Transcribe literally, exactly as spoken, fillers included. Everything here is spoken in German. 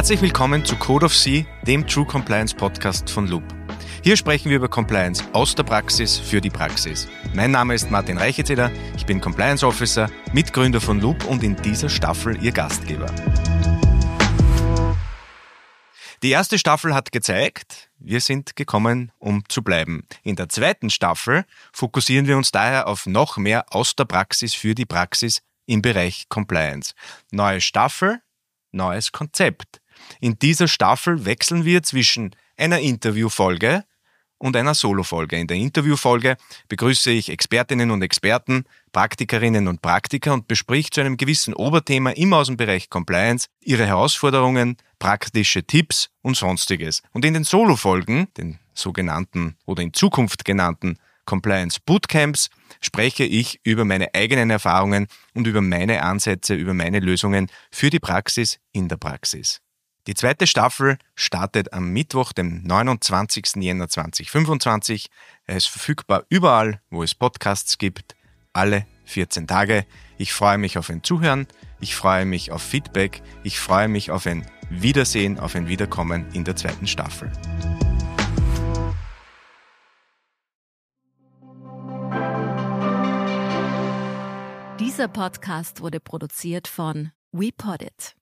Herzlich willkommen zu Code of C, dem True Compliance Podcast von Loop. Hier sprechen wir über Compliance aus der Praxis für die Praxis. Mein Name ist Martin Reichezeder, ich bin Compliance Officer, Mitgründer von Loop und in dieser Staffel Ihr Gastgeber. Die erste Staffel hat gezeigt, wir sind gekommen, um zu bleiben. In der zweiten Staffel fokussieren wir uns daher auf noch mehr aus der Praxis für die Praxis im Bereich Compliance. Neue Staffel, neues Konzept. In dieser Staffel wechseln wir zwischen einer Interviewfolge und einer Solofolge. In der Interviewfolge begrüße ich Expertinnen und Experten, Praktikerinnen und Praktiker und bespreche zu einem gewissen Oberthema immer aus dem Bereich Compliance ihre Herausforderungen, praktische Tipps und Sonstiges. Und in den Solofolgen, den sogenannten oder in Zukunft genannten Compliance Bootcamps, spreche ich über meine eigenen Erfahrungen und über meine Ansätze, über meine Lösungen für die Praxis in der Praxis. Die zweite Staffel startet am Mittwoch, dem neunundzwanzigsten Jänner zweitausendfünfundzwanzig. Er ist verfügbar überall, wo es Podcasts gibt, alle vierzehn Tage. Ich freue mich auf ein Zuhören, ich freue mich auf Feedback, ich freue mich auf ein Wiedersehen, auf ein Wiederkommen in der zweiten Staffel. Dieser Podcast wurde produziert von WePoddit.